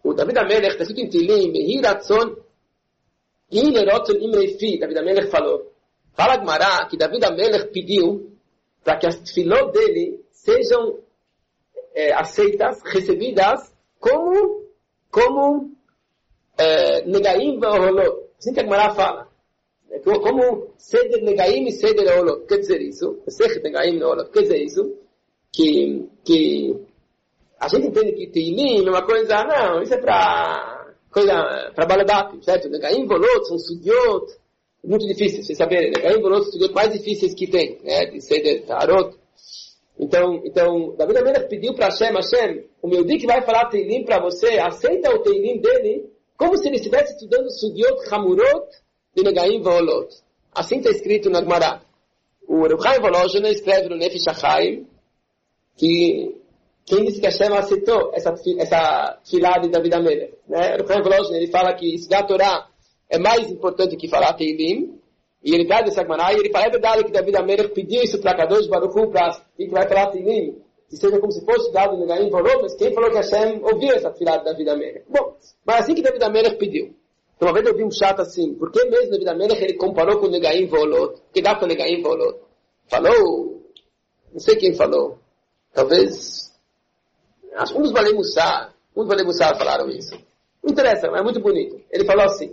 o David Amelech, está escrito em Tilim, Hiratzon, Hilerotzon Imreifi, David Amelech falou. Fala Gmará que David Amelech pediu para que as tefilot dele sejam é, aceitas, recebidas, como, como é, Negaim V'Oholot. Assim que a Gmará fala. Como Seder Negaim e Seder Oholot. Quer dizer isso? Seder Negaim e Oholot. Quer dizer isso? Que, que a gente entende que Teilim é uma coisa, não, isso é para coisa, para Baladak, certo? Negaim e Oholot são sugiot muito difíceis, vocês saberem. Negaim e Oholot são sugiot mais difíceis que tem, né? De Seder Tarot. Então, então, David Amelech pediu para Hashem, Hashem, o meu dia que vai falar Teilim para você, aceita o Teilim dele, como se ele estivesse estudando Sugiot Hamurot de Negaim V'Oholot. Assim está escrito na Gemara. O Reb Chaim Volozhiner escreve no Nefesh HaChaim que quem disse que Hashem aceitou essa, essa filha de David Amelech. Né? O Reb Chaim Volozhiner, ele fala que estudar a Torá é mais importante que falar Teilim. E ele traz essa Gemara e ele fala, é verdade que David Amelech pediu isso para Kadosh Baruch Hu, para que vai falar Teilim, que seja como se fosse dado no Negaim V'Oholot, mas quem falou que Hashem ouviu essa filha de David Amelech? Bom, mas assim que David Amelech pediu. Então, uma vez eu vi um chato assim, por que mesmo David Amelech ele comparou com o Negaim V'Oholot? O que dá para o Negaim V'Oholot? Falou, não sei quem falou, talvez, acho que um dos Balei Mussar, um dos Balei Mussar falaram isso. Não interessa, mas é muito bonito. Ele falou assim,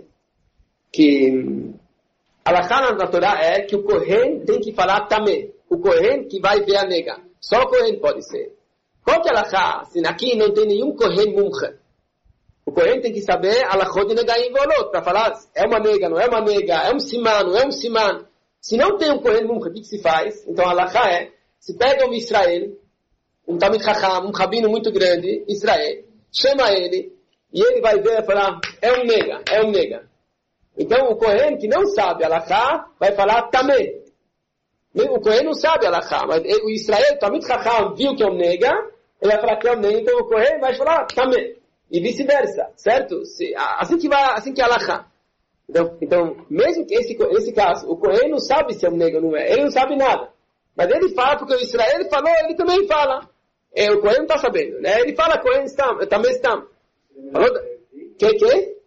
que a Alachá na Torá é que o Kohen tem que falar Tamé, o Kohen que vai ver a nega. Só o Kohen pode ser. Qual que é a Alachá? Se aqui não tem nenhum Kohen Mumche. O Kohen tem que saber a Alachot de Negaim V'Oholot, para falar, é uma nega, não é uma nega, é um siman, não é um siman. Se não tem um Kohen Mumche, o que, que se faz? Então a Alachá é, se pega um Israel, um Talmid Chacham, um rabino muito grande, Israel, chama ele, e ele vai ver e falar, é um nega, é um nega. Então o Kohen que não sabe a Alachá, vai falar Tamé. O Kohen não sabe a Alachá, mas o Israel, o Talmid Chacham, viu que é um nega, ele vai falar que é um nega, então o Kohen vai falar Tamé. E vice-versa, certo? Se, assim que vai, assim que é Alachá. Então, então, mesmo que esse, esse caso, o Kohen não sabe se é um nega ou não é, ele não sabe nada. Mas ele fala, porque o Israel falou, ele também fala. É, o Kohen não está sabendo, né? Ele fala, Kohen está, também está. Falou, que, que?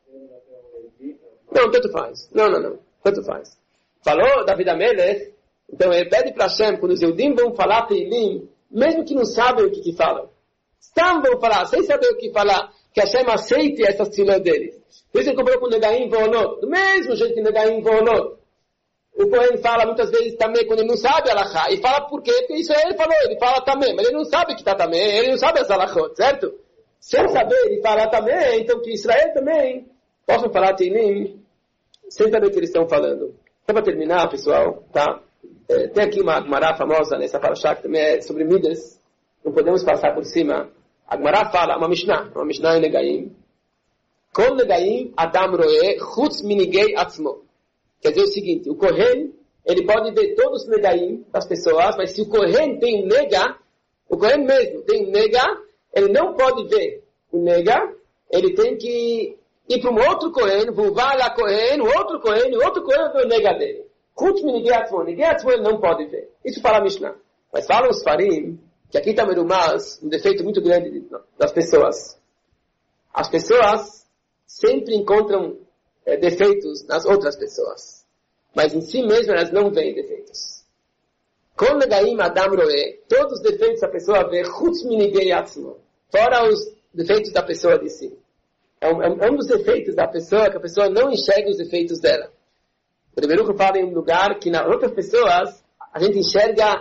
Não, tanto faz. Não, não, não. Tanto faz. Falou David Amelech, então ele pede para Hashem, quando os Eudim vão falar Teilim, mesmo que não sabem o que, que falam. Estão vão falar, sem saber o que falar, que Hashem aceite essas tefilot deles. Por isso ele comparou com o Negaim V'Oholot. Do mesmo jeito que o Negaim V'Oholot. O Kohen fala muitas vezes também quando ele não sabe a Alachá. E fala por quê? Porque isso ele falou, ele fala também, mas ele não sabe que está também, ele não sabe as Alachot, certo? Sem saber, ele fala também, então que Israel também possam falar Teilim, sem saber o que eles estão falando. Só para terminar, pessoal, tá? É, tem aqui uma Gemara famosa nessa parashá que também é sobre Midas. Não podemos passar por cima. A Gemara fala, uma Mishnah, uma Mishnah em Negaim. Kol Negaim Adam Roe Chutz Minigei Atzmo. Quer dizer o seguinte, o Kohen, ele pode ver todos os Negaim das pessoas, mas se o Kohen tem um Nega, o Kohen mesmo tem um Nega, ele não pode ver o Nega, ele tem que ir para um outro Kohen, vulvar lá Kohen, o outro Kohen, o outro Kohen vê o Nega dele. Chutz Minigei Atzmo, Minigei Atzmo ele não pode ver. Isso fala a Mishnah. Mas falam os Farim, que aqui está Merumaz, um defeito muito grande das pessoas. As pessoas sempre encontram é, defeitos nas outras pessoas. Mas em si mesmo elas não veem defeitos. Kol Negaim Adam Roe, todos os defeitos da pessoa vê, Chutz Minigei Atzmo, fora os defeitos da pessoa de si. É um, é um dos defeitos da pessoa, que a pessoa não enxerga os defeitos dela. O Rebbe fala em um lugar que nas outras pessoas a gente enxerga...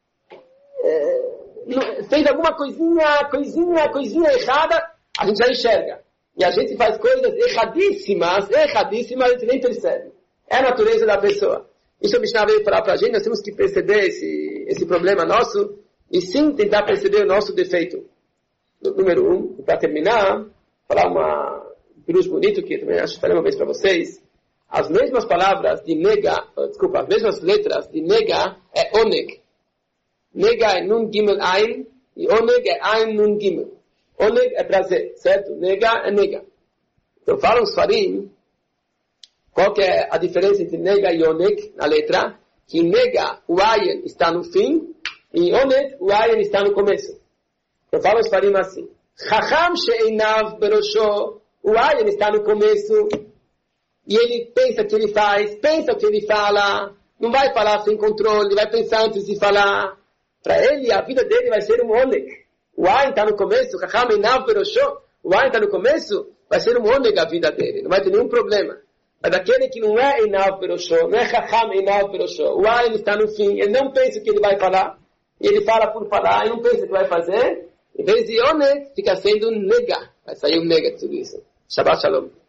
É, fez alguma coisinha, coisinha, coisinha errada, a gente já enxerga. E a gente faz coisas erradíssimas, erradíssimas, a gente nem percebe. É a natureza da pessoa. Isso o Mishnah veio falar pra gente, nós temos que perceber esse, esse problema nosso, e sim tentar perceber o nosso defeito. Número um, para terminar, falar uma pirush bonito, que também acho que falei uma vez para vocês, as mesmas palavras de nega, desculpa, as mesmas letras de nega é oneg. Nega é nun gimel ein, e oneg é ein nun gimel. Oneg é prazer, certo? Nega é nega. Então falam os farim, qual que é a diferença entre nega e oneg na letra? Que nega, o ayen está no fim, e oneg, o ayen está no começo. Então falam os farim assim, Chacham she'einav berosho, o Ayin está no começo, e ele pensa o que ele faz, pensa o que ele fala, não vai falar sem controle, vai pensar antes de falar. Para ele, a vida dele vai ser um Oleg. O Ayin está no começo, Chacham she'einav berosho, o Ayin está no começo, vai ser um Oleg a vida dele, não vai ter nenhum problema. Mas aquele que não é Einav Berosho, não é Chacham Einav Berosho, o Ayin está no fim, ele não pensa o que ele vai falar, ele fala por falar, ele não pensa o que vai fazer, em vez de Onek, fica sendo Nega, vai sair um Nega de tudo isso. Shabbat Shalom.